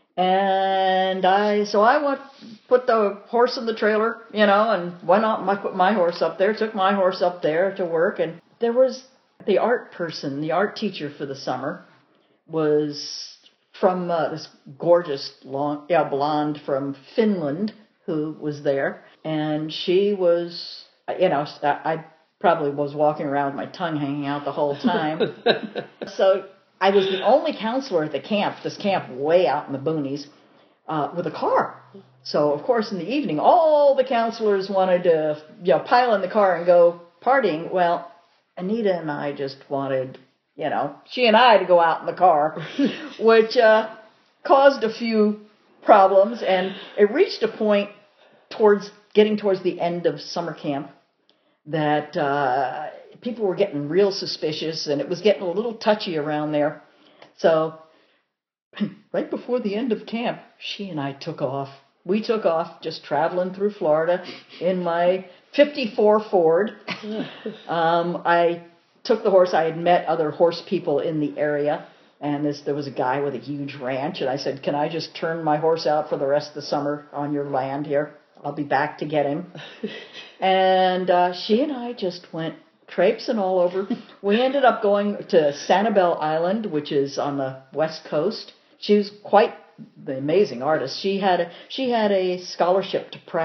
And I, so I went, put the horse in the trailer, you know, and went out, I put my horse up there, took my horse up there to work. And there was the art person, the art teacher for the summer was from uh, this gorgeous long, yeah, blonde from Finland who was there. And she was, you know, I, probably was walking around with my tongue hanging out the whole time. So I was the only counselor at the camp, this camp way out in the boonies, uh, with a car. So, of course, in the evening, all the counselors wanted to, you know, pile in the car and go partying. Well, Anita and I just wanted, you know, she and I to go out in the car, which uh, caused a few problems. And it reached a point towards getting towards the end of summer camp that uh, people were getting real suspicious, and it was getting a little touchy around there. So right before the end of camp, she and I took off. We took off just traveling through Florida in my fifty-four Ford. um, I took the horse. I had met other horse people in the area, and this, there was a guy with a huge ranch, and I said, can I just turn my horse out for the rest of the summer on your land here? I'll be back to get him. And uh, she and I just went traipsing all over. We ended up going to Sanibel Island, which is on the west coast. She was quite the amazing artist. She had a, she had a scholarship to Pratt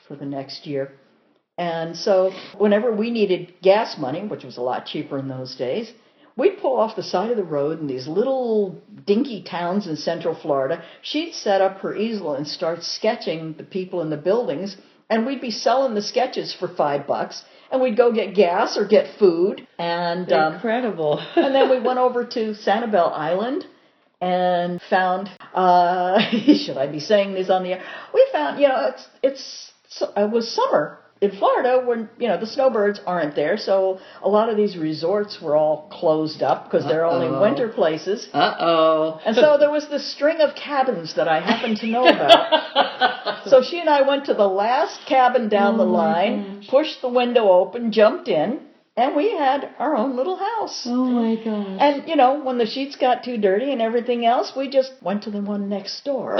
for the next year. And so whenever we needed gas money, which was a lot cheaper in those days, we'd pull off the side of the road in these little dinky towns in Central Florida. She'd set up her easel and start sketching the people in the buildings, and we'd be selling the sketches for five bucks, and we'd go get gas or get food. And um, incredible. And then we went over to Sanibel Island and found, uh, should I be saying this on the air? We found, you know, it's, it's, it was summer in Florida when, you know, the snowbirds aren't there, so a lot of these resorts were all closed up because they're only winter places. Uh-oh. And so there was this string of cabins that I happened to know about. So she and I went to the last cabin down Oh the line, gosh. pushed the window open, jumped in, and we had our own little house. Oh, my gosh. And, you know, when the sheets got too dirty and everything else, we just went to the one next door.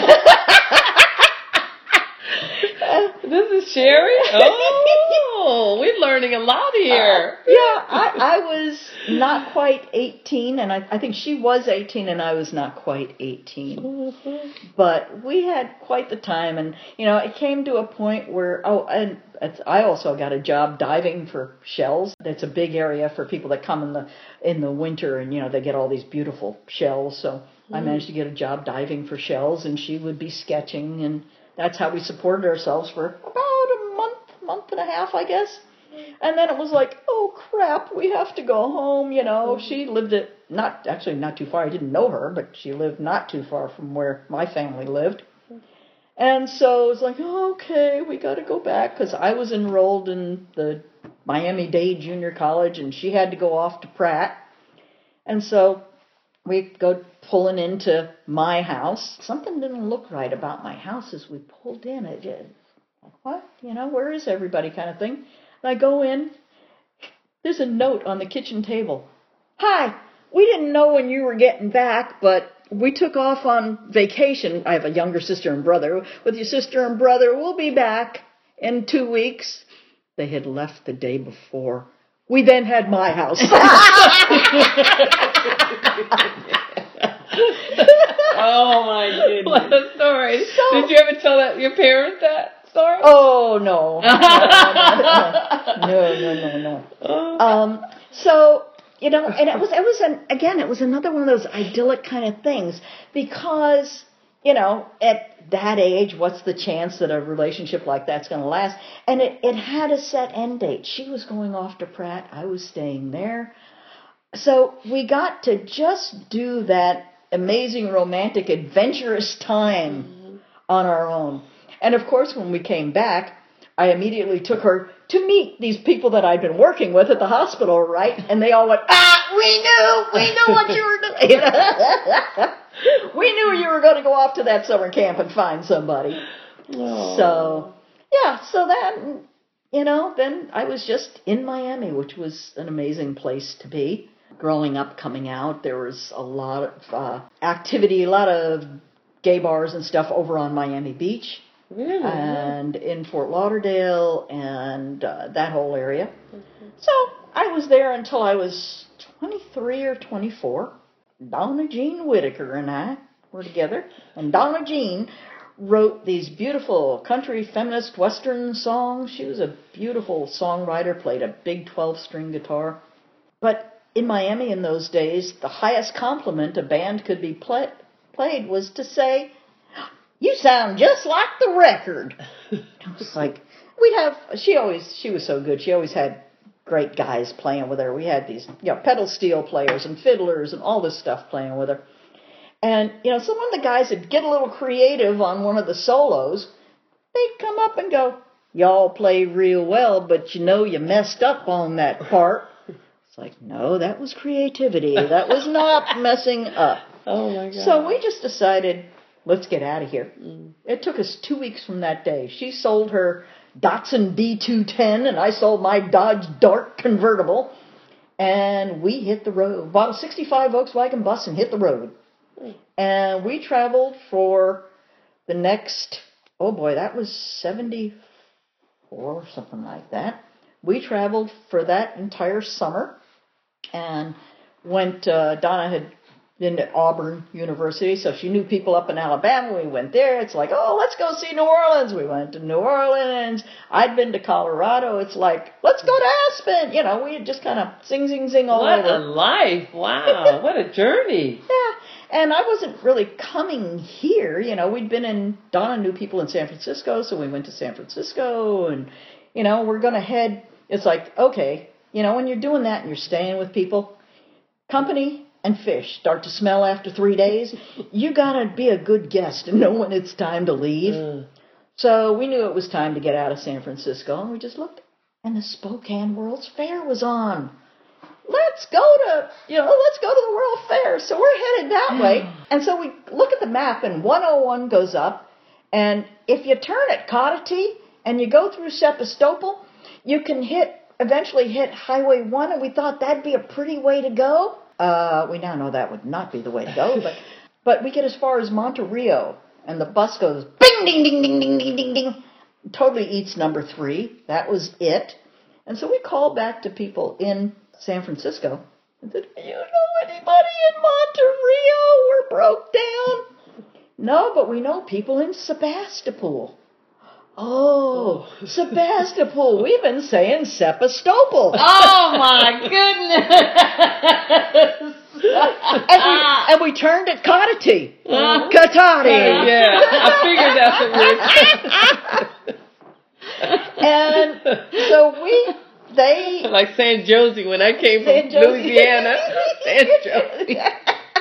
This is Sherry? Oh, we're learning a lot here. Uh, yeah, I, I was not quite eighteen, and I, I think she was eighteen, and I was not quite eighteen. Mm-hmm. But we had quite the time, and, you know, it came to a point where, oh, and it's, I also got a job diving for shells. It's a big area for people that come in the in the winter, and, you know, they get all these beautiful shells. So mm. I managed to get a job diving for shells, and she would be sketching, and that's how we supported ourselves for about a month, month and a half, I guess. And then it was like, oh, crap, we have to go home, you know. She lived at, not actually not too far. I didn't know her, but she lived not too far from where my family lived. And so it was like, oh, okay, we got to go back, because I was enrolled in the Miami-Dade Junior College, and she had to go off to Pratt. And so we go pulling into my house. Something didn't look right about my house as we pulled in. It did. Like, what? You know, where is everybody kind of thing? And I go in. There's a note on the kitchen table. Hi, we didn't know when you were getting back, but we took off on vacation. I have a younger sister and brother. With your sister and brother, we'll be back in two weeks. They had left the day before. We then had my house. Oh, my goodness. What a story. So, did you ever tell that, your parents that story? Oh, no. No, no, no, no. no. Um, so, you know, and it was, it was an, again, it was another one of those idyllic kind of things, because, you know, at that age, what's the chance that a relationship like that's going to last? And it, it had a set end date. She was going off to Pratt. I was staying there. So we got to just do that amazing, romantic, adventurous time mm-hmm. on our own. And, of course, when we came back, I immediately took her to meet these people that I'd been working with at the hospital, right? And they all went, ah, we knew, we knew what you were doing. We knew you were going to go off to that summer camp and find somebody. Oh. So, yeah, so that, you know, then I was just in Miami, which was an amazing place to be. Growing up, coming out, there was a lot of uh, activity, a lot of gay bars and stuff over on Miami Beach. Really? And in Fort Lauderdale and uh, that whole area. Mm-hmm. So I was there until I was twenty-three or twenty-four. Donna Jean Whitaker and I were together. And Donna Jean wrote these beautiful country feminist western songs. She was a beautiful songwriter, played a big twelve-string guitar. But in Miami in those days, the highest compliment a band could be play, played was to say, you sound just like the record. I was like, we'd have, she always, she was so good. She always had great guys playing with her. We had these, you know, pedal steel players and fiddlers and all this stuff playing with her. And, you know, so when the guys would get a little creative on one of the solos, they'd come up and go, y'all play real well, but you know you messed up on that part. It's like, no, that was creativity. That was not messing up. Oh, my God. So we just decided, let's get out of here. Mm. It took us two weeks from that day. She sold her Datsun B two ten, and I sold my Dodge Dart convertible. And we hit the road. Bought a sixty-five Volkswagen bus and hit the road. Mm. And we traveled for the next, oh boy, that was seventy-four or something like that. We traveled for that entire summer and went, uh, Donna had in Auburn University, so she knew people up in Alabama. We went there. It's like, oh, let's go see New Orleans. We went to New Orleans. I'd been to Colorado. It's like, let's go to Aspen. You know, we had just kind of zing, zing, zing all What over. a life. Wow. What a journey. Yeah, and I wasn't really coming here. You know, we'd been in, Donna knew people in San Francisco, so we went to San Francisco, and, you know, we're going to head. It's like, okay, you know, when you're doing that and you're staying with people, company and fish start to smell after three days. You got to be a good guest and know when it's time to leave. Mm. So we knew it was time to get out of San Francisco, and we just looked, and the Spokane World's Fair was on. Let's go to, you know, let's go to the World Fair. So we're headed that way. And so we look at the map, and one oh one goes up, and if you turn at Cotati and you go through Sebastopol, you can hit, eventually hit Highway one, and we thought that'd be a pretty way to go. Uh, we now know that would not be the way to go, but but we get as far as Monterrey, and the bus goes bing, ding, ding, ding, ding, ding, ding, ding. Totally eats number three. That was it. And so we called back to people in San Francisco and said, do you know anybody in Monterrey? We're broke down. No, but we know people in Sebastopol. Oh, Sebastopol. We've been saying Sebastopol. Oh, my goodness. and, we, and we turned at Cotati. Uh, Cotati. Uh, yeah, I figured that's what we And so we, they... Like San Jose when I came from San Louisiana. San Jose. Yeah.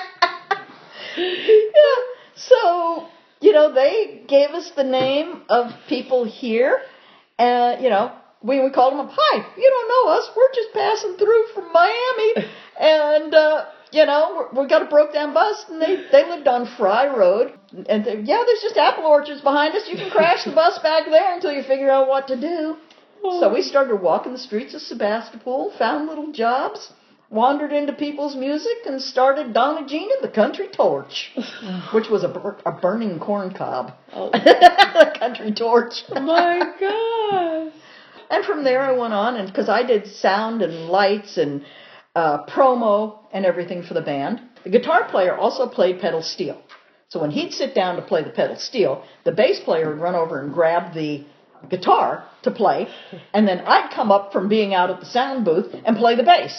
So... You know, they gave us the name of people here, and, you know, we, we called them up, hi, you don't know us, we're just passing through from Miami, and, uh, you know, we got a broke down bus, and they, they lived on Fry Road, and they, yeah, there's just apple orchards behind us, you can crash the bus back there until you figure out what to do. So we started walking the streets of Sebastopol, found little jobs, wandered into people's music, and started Donna Gina, the Country Torch, which was a, bur- a burning corn cob. Oh. The Country Torch. Oh my gosh. And from there I went on, and because I did sound and lights and uh, promo and everything for the band. The guitar player also played pedal steel. So when he'd sit down to play the pedal steel, the bass player would run over and grab the guitar to play, and then I'd come up from being out at the sound booth and play the bass.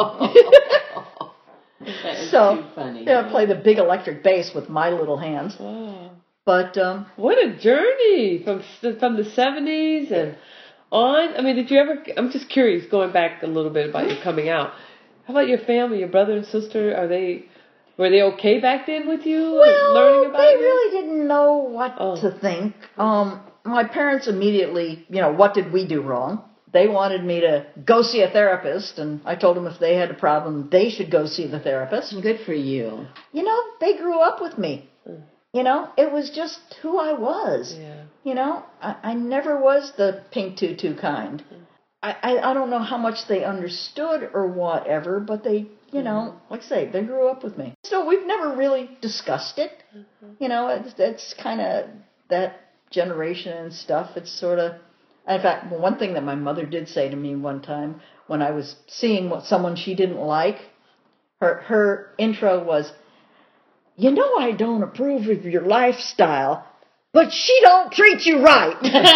That is so, too funny. Yeah, play the big electric bass with my little hands. Wow. But um, what a journey from from the seventies and on. I mean, did you ever? I'm just curious, going back a little bit about your coming out. How about your family, your brother and sister? Are they were they okay back then with you? Well, learning about they you? really didn't know what oh. to think. Um. My parents immediately, you know, what did we do wrong? They wanted me to go see a therapist, and I told them if they had a problem, they should go see the therapist. Good for you. You know, they grew up with me. Mm. You know, it was just who I was. Yeah. You know, I, I never was the pink tutu kind. Mm. I, I, I don't know how much they understood or whatever, but they, you mm. know, like I say, they grew up with me. So we've never really discussed it. Mm-hmm. You know, it's, it's kind of that generation and stuff. It's sort of, in fact, one thing that my mother did say to me one time when I was seeing what someone she didn't like, her her intro was, you know, I don't approve of your lifestyle, but she don't treat you right.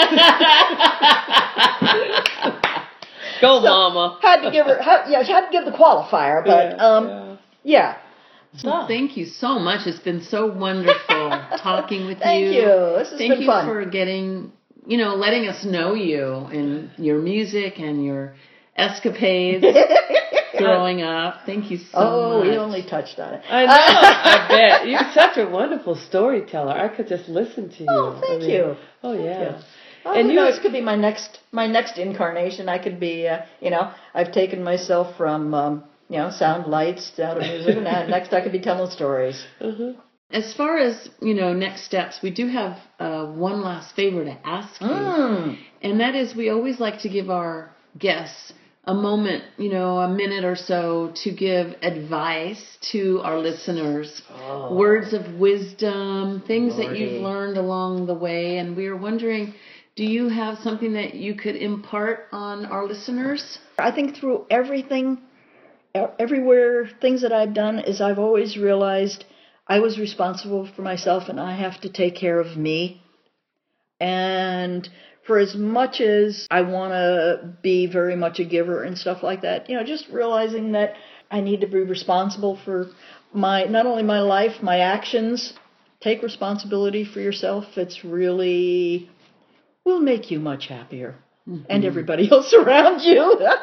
Go, so Mama. Had to give her, had, yeah, she had to give the qualifier, but yeah, um, yeah. yeah. Well, thank you so much. It's been so wonderful talking with Thank you. Thank you. This has thank been you fun. for getting, you know, letting us know you and your music and your escapades growing up. Thank you so oh, much. we only touched on it. I know. I bet. You're such a wonderful storyteller. I could just listen to you. Oh, thank I mean, you. Oh, yeah. Thank you. Oh, and who you knows, could be my next my next incarnation. I could be, uh, you know, I've taken myself from, um, you know, sound lights down to music, and now next I could be telling stories. Mm-hmm. As far as, you know, next steps, we do have uh, one last favor to ask you, Mm. and that is we always like to give our guests a moment, you know, a minute or so to give advice to our listeners, Oh. words of wisdom, things that Lordy. you've learned along the way, and we are wondering, do you have something that you could impart on our listeners? I think through everything everywhere, things that I've done is I've always realized I was responsible for myself and I have to take care of me. And for as much as I want to be very much a giver and stuff like that, you know, just realizing that I need to be responsible for my, not only my life, my actions. Take responsibility for yourself. It's really, will make you much happier. Mm-hmm. And everybody else around you.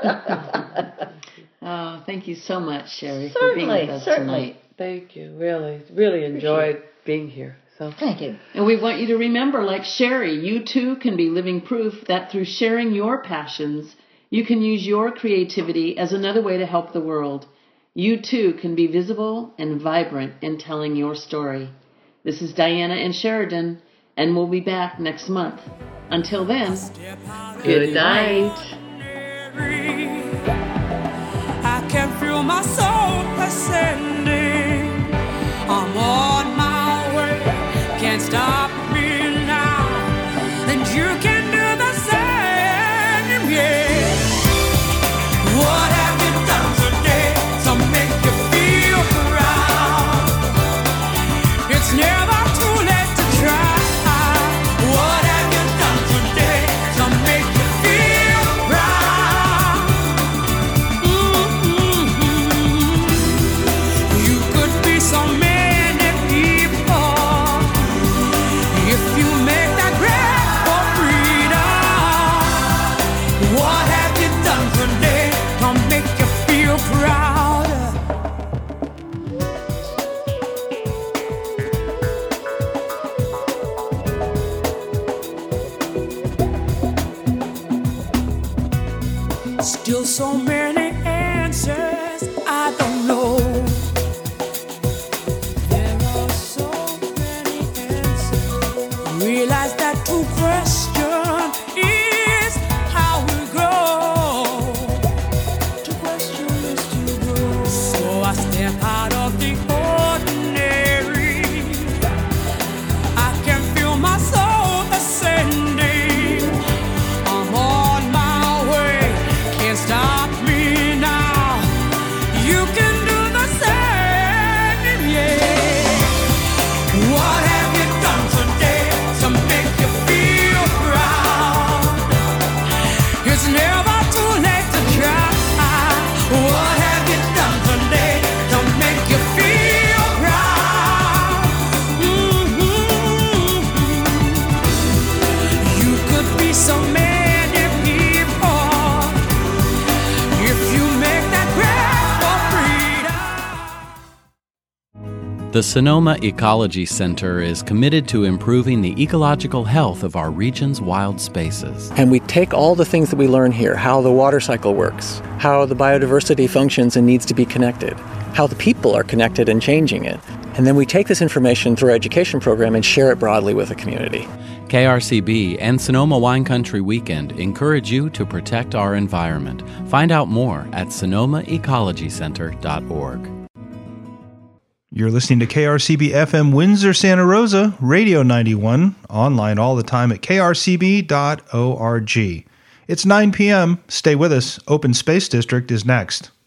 Oh, thank you so much, Sherry, certainly, for being with us certainly. tonight. Thank you. Really, really enjoyed being here. So thank you. And we want you to remember, like Sherry, you too can be living proof that through sharing your passions, you can use your creativity as another way to help the world. You too can be visible and vibrant in telling your story. This is Diana and Sheridan, and we'll be back next month. Until then, good night. I can feel my soul ascending. I'm on my way, can't stop me now. And you can do the same, yeah. What have you done today to make you feel proud? It's never too late to try. What have you done today to make you feel proud? Mm-hmm. You could be so many people if you make that grab for freedom. What have you done today to make you feel proud? Still so many answers I don't know. There are so many answers. Realize that true question is how we grow. To question is to grow. So I step out of the ordinary. I can feel my soul ascending. I'm on my way. Can't stop me now. You can do the same, yeah. What have you done today to make you feel proud? It's never too late to try. What have you done today to make you feel proud? Mm-hmm. You could be so many people if you make that grab for freedom. The Sonoma Ecology Center is committed to improving the ecological health of our region's wild spaces. And we take all the things that we learn here, how the water cycle works, how the biodiversity functions and needs to be connected, how the people are connected and changing it. And then we take this information through our education program and share it broadly with the community. K R C B and Sonoma Wine Country Weekend encourage you to protect our environment. Find out more at sonoma ecology center dot org. You're listening to K R C B F M Windsor, Santa Rosa, Radio ninety-one, online all the time at k r c b dot org. It's nine p.m. Stay with us. Open Space District is next.